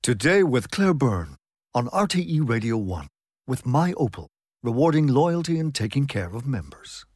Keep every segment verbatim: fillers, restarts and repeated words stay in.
Today with Claire Byrne on R T E Radio one with My Opel, rewarding loyalty and taking care of members.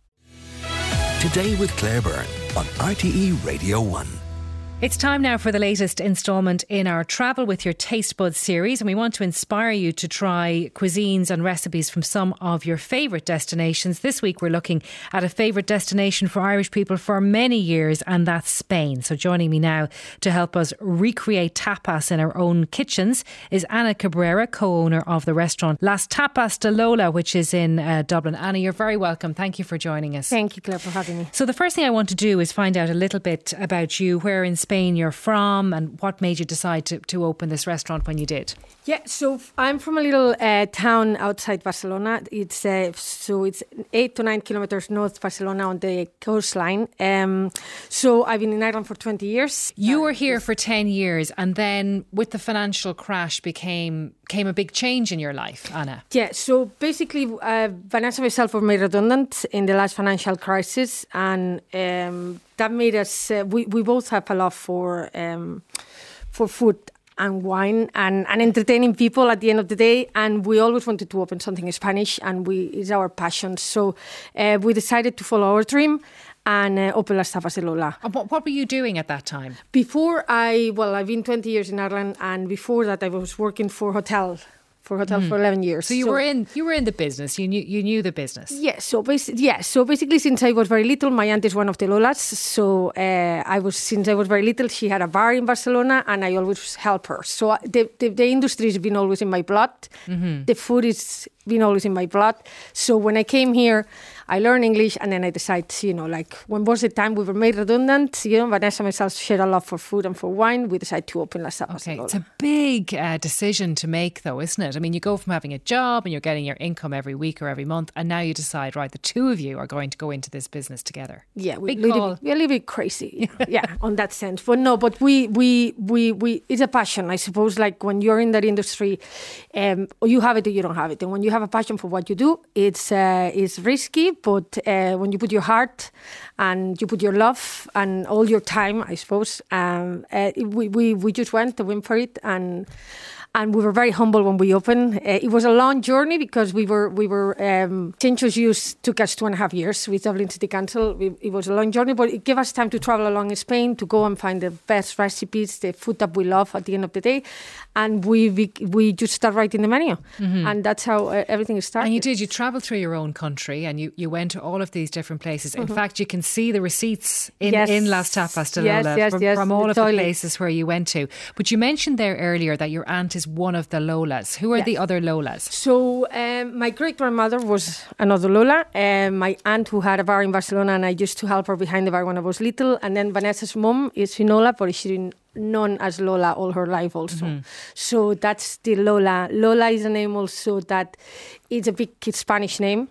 Today with Claire Byrne on R T E Radio one. It's time now for the latest instalment in our Travel with Your Taste Buds series, and we want to inspire you to try cuisines and recipes from some of your favourite destinations. This week we're looking at a favourite destination for Irish people for many years, and that's Spain. So joining me now to help us recreate tapas in our own kitchens is Ana Cabrera, co-owner of the restaurant Las Tapas de Lola, which is in uh, Dublin. Ana, you're very welcome. Thank you for joining us. Thank you, Claire, for having me. So the first thing I want to do is find out a little bit about you, where in Spain you're from, and what made you decide to, to open this restaurant when you did. Yeah, so I'm from a little uh, town outside Barcelona. It's uh, so it's eight to nine kilometers north Barcelona on the coastline. Um, so I've been in Ireland for twenty years. You were here for ten years, and then with the financial crash became came a big change in your life, Ana. Yeah, so basically uh, Vanessa and myself were made redundant in the last financial crisis, and um, that made us, uh, we, we both have a love for um, for food and wine and, and entertaining people at the end of the day, and we always wanted to open something in Spanish, and we it's our passion. So uh, we decided to follow our dream and uh, open Las Tapas de Lola. And what, what were you doing at that time? Before I, well, I've been twenty years in Ireland, and before that I was working for hotel. For hotel mm. for eleven years. So you so, were in you were in the business. You knew you knew the business. Yes. Yeah, so basically, yeah. So basically, since I was very little, my aunt is one of the Lolas. So uh, I was since I was very little, she had a bar in Barcelona, and I always help her. So the the, the industry has been always in my blood. Mm-hmm. The food is been always in my blood. So when I came here, I learned English, and then I decided, you know, like when was the time we were made redundant, you know, Vanessa and myself shared a love for food and for wine. We decided to open Las Tapas. Okay, it's a big uh, decision to make, though, isn't it? I mean, you go from having a job and you're getting your income every week or every month, and now you decide, right, the two of you are going to go into this business together. Yeah, we're, big a little, call. we're a little bit crazy. Yeah, on that sense. But no, but we, we, we, we, it's a passion, I suppose. Like when you're in that industry, um, or you have it or you don't have it. And when you have a passion for what you do, it's uh, it's risky, but uh, when you put your heart and you put your love and all your time, I suppose, um, uh, we, we, we just went to win for it, and and we were very humble when we opened. Uh, it was a long journey because we were we were um, Change Use took us two and a half years with Dublin City Council. We, it was a long journey, but it gave us time to travel along in Spain to go and find the best recipes, the food that we love at the end of the day, and we we, we just start writing the menu, mm-hmm. and that's how uh, everything started. And you did. You travelled through your own country, and you, you went to all of these different places. In mm-hmm. fact, you can see the receipts in, yes. in Las Tapas de Lola yes, yes, from, yes, from all the of toilet. the places where you went to. But you mentioned there earlier that your aunt is one of the Lolas. Who are yes. the other Lolas? So um, my great-grandmother was another Lola. Um, my aunt who had a bar in Barcelona, and I used to help her behind the bar when I was little. And then Vanessa's mom is Finola, but she's been known as Lola all her life also. Mm-hmm. So that's the Lola. Lola is a name also that it's a big Spanish name.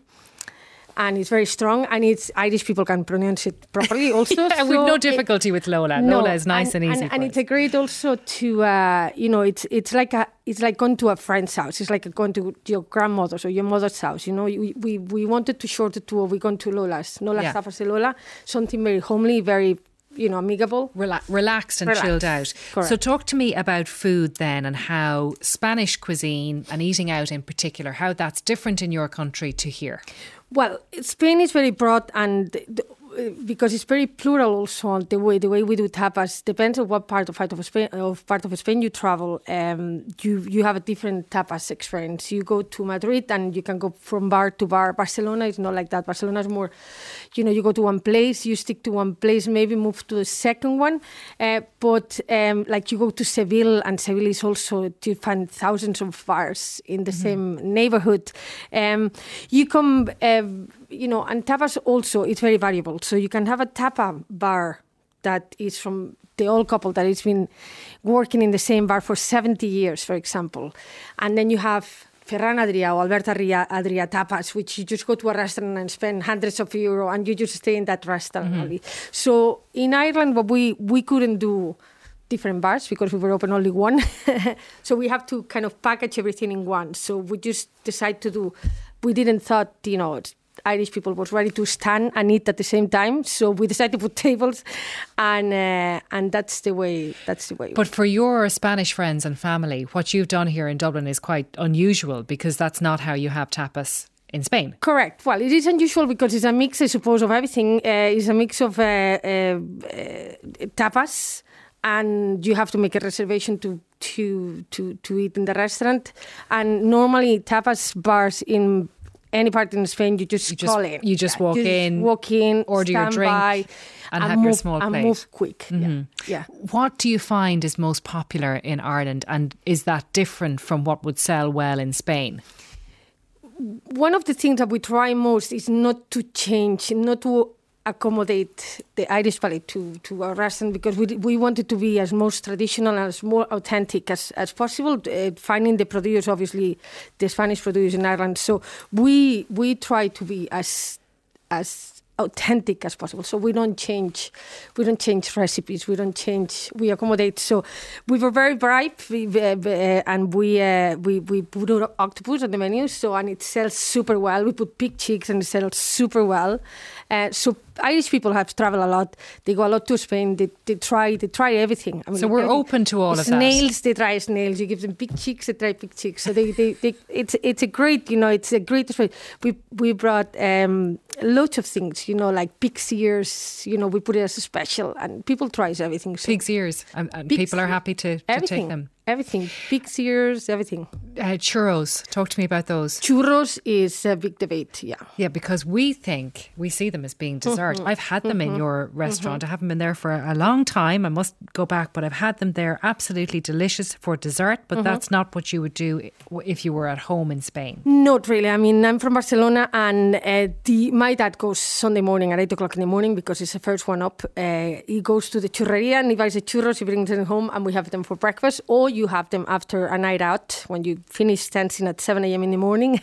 And it's very strong, and it's Irish people can pronounce it properly also. yeah, so we've no difficulty it, with Lola. No, Lola is nice and, and easy. And, for and us. it's a great also to, uh, you know, it's it's like a it's like going to a friend's house. It's like going to your grandmother's or your mother's house. You know, we we, we wanted to short it to we gone to Lola's, Lola yeah. Tapas de Lola, something very homely, very, you know, amicable. Rela- relaxed and relaxed. chilled out. Correct. So talk to me about food then, and how Spanish cuisine and eating out in particular, how that's different in your country to here. Well, Spain is very broad, and the, because it's very plural also, the way the way we do tapas depends on what part of part of Spain of part of Spain you travel. Um, you you have a different tapas experience. You go to Madrid and you can go from bar to bar. Barcelona is not like that. Barcelona is more, you know, you go to one place, you stick to one place, maybe move to the second one. Uh, but um, like you go to Seville, and Seville is also, you find thousands of bars in the mm-hmm. same neighborhood. Um, you come. Uh, You know, and tapas also, it's very variable. So you can have a tapa bar that is from the old couple that has been working in the same bar for seventy years, for example. And then you have Ferran Adrià or Albert Adrià tapas, which you just go to a restaurant and spend hundreds of euro and you just stay in that restaurant. Mm-hmm. So in Ireland, what we, we couldn't do different bars because we were open only one. So we have to kind of package everything in one. So we just decided to do, we didn't thought, you know, Irish people was ready to stand and eat at the same time. So we decided to put tables, and uh, and that's the way. That's the way. But for your Spanish friends and family, what you've done here in Dublin is quite unusual because that's not how you have tapas in Spain. Correct. Well, it is unusual because it's a mix, I suppose, of everything. Uh, it's a mix of uh, uh, uh, tapas, and you have to make a reservation to to to to eat in the restaurant. And normally tapas bars in any part in Spain, you just, you just call it. You just walk you in, just walk in, order your drink, by, and, and have move, your small plate. And move quick. Mm-hmm. Yeah. yeah. What do you find is most popular in Ireland, and is that different from what would sell well in Spain? One of the things that we try most is not to change, not to accommodate the Irish palate to, to our restaurant, because we we want it to be as most traditional and as more authentic as, as possible, uh, finding the produce, obviously, the Spanish produce in Ireland. So we we try to be as as authentic as possible. So we don't change, we don't change recipes, we don't change, we accommodate. So we were very brave, we, uh, and we uh, we we put octopus on the menu. So and it sells super well. We put pig cheeks and it sells super well. Uh, so Irish people have traveled a lot. They go a lot to Spain. They they try they try everything. I mean, so we're they, open to all of that. Snails, they try snails. You give them pig cheeks, they try pig cheeks. So they, they, they it's it's a great, you know, it's a great. We we brought um, lots of things, you know, like pig's ears. You know, we put it as a special, and people tries everything. So pig's ears, and, and pig's people are happy to, to take them. Everything, pig's ears, everything. Uh, churros, talk to me about those. Churros is a big debate, yeah. Yeah, because we think, we see them as being dessert. Mm-hmm. I've had them mm-hmm. in your restaurant. Mm-hmm. I haven't been there for a long time. I must go back, but I've had them there. Absolutely delicious for dessert, but mm-hmm. that's not what you would do if you were at home in Spain. Not really. I mean, I'm from Barcelona, and uh, the, my dad goes Sunday morning at eight o'clock in the morning because it's the first one up. Uh, he goes to the churreria and he buys the churros, he brings them home, and we have them for breakfast, or you have them after a night out when you finish dancing at seven a.m. in the morning.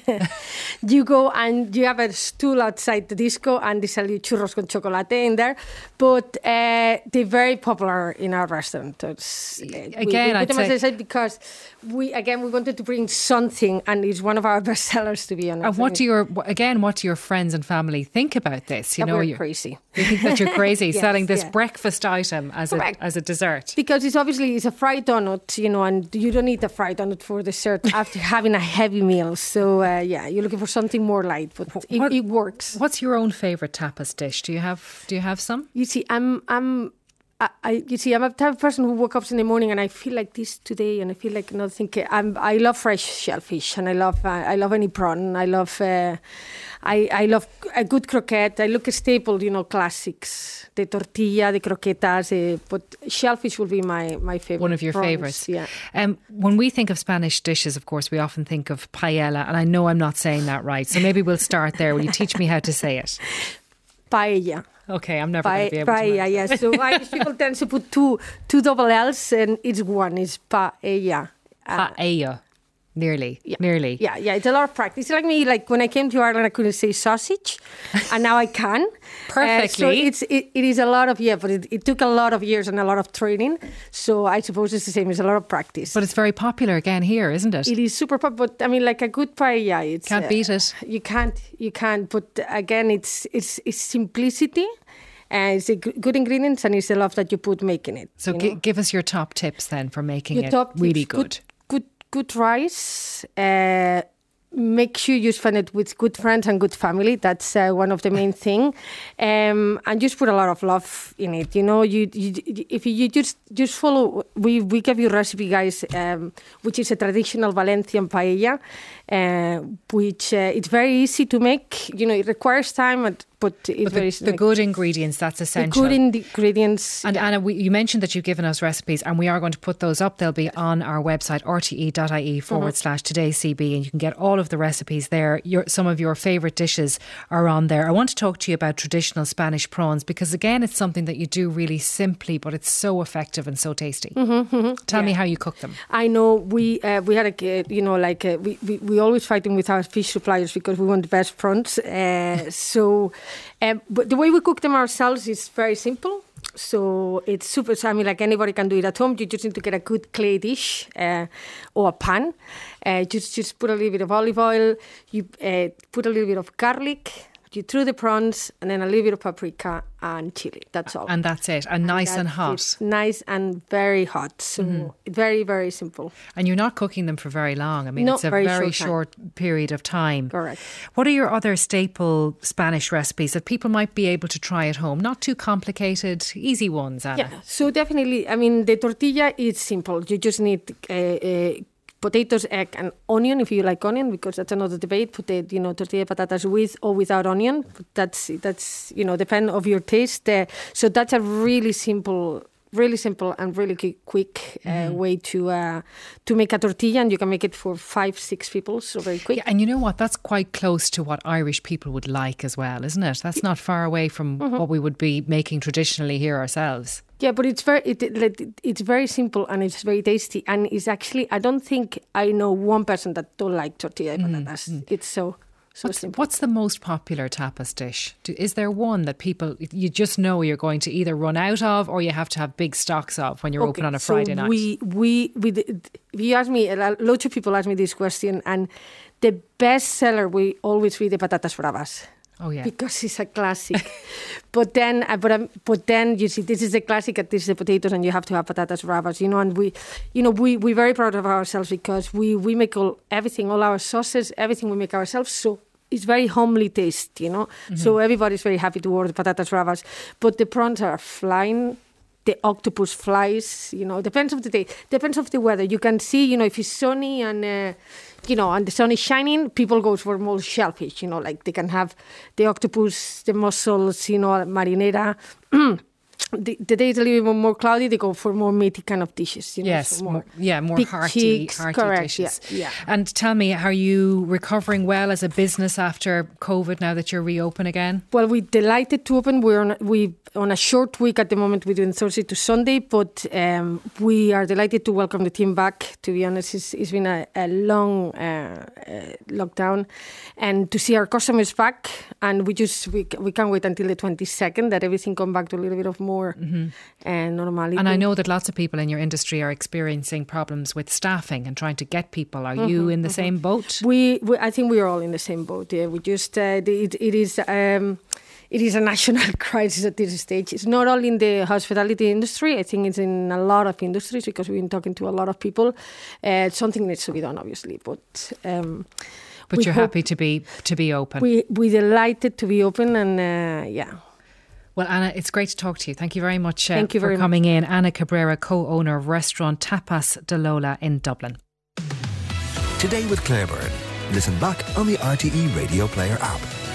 You go and you have a stool outside the disco and they sell you churros con chocolate in there. But uh, they're very popular in our restaurant. It's, uh, again, we, we I'd put them, say, as I said, because we again we wanted to bring something, and it's one of our best sellers, to be honest. And what do your again? What do your friends and family think about this? You that know, we're you're crazy. They think that you're crazy Yes, selling this yeah. breakfast item as Correct. a as a dessert. Because it's obviously it's a fried donut, you know, and you don't eat a fried donut for dessert after having a heavy meal. So uh, yeah, you're looking for something more light, but it, what, it works. What's your own favourite tapas dish? Do you have Do you have some? You see, I'm I'm. I, I, you see, I'm a type of person who woke up in the morning and I feel like this today, and I feel like another thing. I'm, I love fresh shellfish, and I love, uh, I love any prawn. I love, uh, I, I love a good croquette. I look at staple, you know, classics, the tortilla, the croquetas. Uh, but shellfish will be my my favorite. One of your prawns, favourites. yeah. Um, when we think of Spanish dishes, of course, we often think of paella, and I know I'm not saying that right. So maybe we'll start there. Will you teach me how to say it? Paella. Okay, I'm never Pa- going to be able paella, to. yes. So Irish people tend to put two two double L's, and it's one. It's paella. Uh, Paella. Nearly, yeah. nearly. Yeah, yeah, it's a lot of practice. It's like me, like when I came to Ireland, I couldn't say sausage, and now I can. Perfectly. Uh, so it's, it, it is a lot of, yeah, but it, it took a lot of years and a lot of training. So I suppose it's the same, it's a lot of practice. But it's very popular again here, isn't it? It is super popular, but I mean, like a good paella, it's... Can't uh, beat it. You can't, you can't, but again, it's it's, it's simplicity. And it's a g- good ingredients, and it's the love that you put making it. So g- give us your top tips then for making your it top really tips, good. Good, good, good rice. Uh, make sure you spend it with good friends and good family. That's uh, one of the main thing. Um, and just put a lot of love in it. You know, you, you if you, you just just follow. We we give you recipe, guys, um, which is a traditional Valencian paella, uh, which uh, it's very easy to make. You know, it requires time, and, but it's but very the, the good ingredients, that's essential. The good ingredients. And yeah. Anna, we, you mentioned that you've given us recipes, and we are going to put those up. They'll be on our website, rte.ie forward mm-hmm. slash today's C B, and you can get all of the recipes there. Your, some of your favourite dishes are on there. I want to talk to you about traditional Spanish prawns, because again, it's something that you do really simply, but it's so effective and so tasty. Mm-hmm, mm-hmm. Tell yeah. me how you cook them. I know we uh, we had a you know like uh, we, we we always fighting with our fish suppliers because we want the best prawns. Uh, so, um, but the way we cook them ourselves is very simple. So it's super. So I mean, like anybody can do it at home. You just need to get a good clay dish uh, or a pan. Uh, just just put a little bit of olive oil. You uh, put a little bit of garlic. You throw the prawns and then a little bit of paprika and chili. That's all. And that's it. And nice and, and hot. It. Nice and very hot. So mm-hmm. very, very simple. And you're not cooking them for very long. I mean, not it's a very, very short, short period of time. Correct. What are your other staple Spanish recipes that people might be able to try at home? Not too complicated, easy ones, Anna. Yeah, so definitely, I mean, the tortilla is simple. You just need uh, uh, potatoes, egg, and onion, if you like onion, because that's another debate. Potato, you know, tortilla patatas with or without onion. That's that's you know, depend of your taste. Uh, so that's a really simple, really simple and really quick uh, mm. way to uh, to make a tortilla, and you can make it for five, six people. So very quick. Yeah, and you know what? That's quite close to what Irish people would like as well, isn't it? That's not far away from mm-hmm. what we would be making traditionally here ourselves. Yeah, but it's very it, it, it's very simple and it's very tasty, and it's actually, I don't think I know one person that don't like tortilla de patatas. Mm. It's so so what's, simple. What's the most popular tapas dish? Do, is there one that people you just know you're going to either run out of or you have to have big stocks of when you're okay, open on a so Friday night? We we we if you ask me, lots of people ask me this question, and the best seller we always be the patatas bravas. Oh yeah, because it's a classic. but then, uh, but um, but then you see, this is the classic. And this is the potatoes, and you have to have patatas bravas. You know, and we, you know, we we're very proud of ourselves because we we make all everything, all our sauces, everything we make ourselves. So it's very homely taste. You know, mm-hmm. so everybody's very happy to order patatas bravas. But the prawns are flying. The octopus flies. You know, depends of the day, depends of the weather. You can see, you know, if it's sunny and. Uh, You know, and the sun is shining, people go for more shellfish, you know, like they can have the octopus, the mussels, you know, marinara. the, the day is a little bit more cloudy, they go for more meaty kind of dishes. You know, yes, so more more, yeah, more big hearty, cheeks, hearty correct, dishes. Yeah, yeah. And tell me, are you recovering well as a business after COVID now that you're reopen again? Well, we're delighted to open. We're on, we on a short week at the moment. We're doing Thursday to Sunday, but um, we are delighted to welcome the team back. To be honest, it's, it's been a, a long uh, uh, lockdown, and to see our customers back. And we just we we can't wait until the twenty-second that everything come back to a little bit of more mm-hmm. uh, normality. And I know that lots of people in your industry are experiencing problems with staffing and trying to get people. Are mm-hmm, you in the mm-hmm. same boat? We, we, I think we are all in the same boat. Yeah, we just uh, it, it is. Um, It is a national crisis at this stage. It's not only in the hospitality industry. I think it's in a lot of industries because we've been talking to a lot of people. Uh, something needs to be done, obviously. But um, but you're happy to be to be open. We we're delighted to be open, and uh, yeah. Well, Anna, it's great to talk to you. Thank you very much uh, Thank you for very coming much. in. Anna Cabrera, co-owner of restaurant Tapas de Lola in Dublin. Today with Claire Byrne. Listen back on the R T E Radio Player app.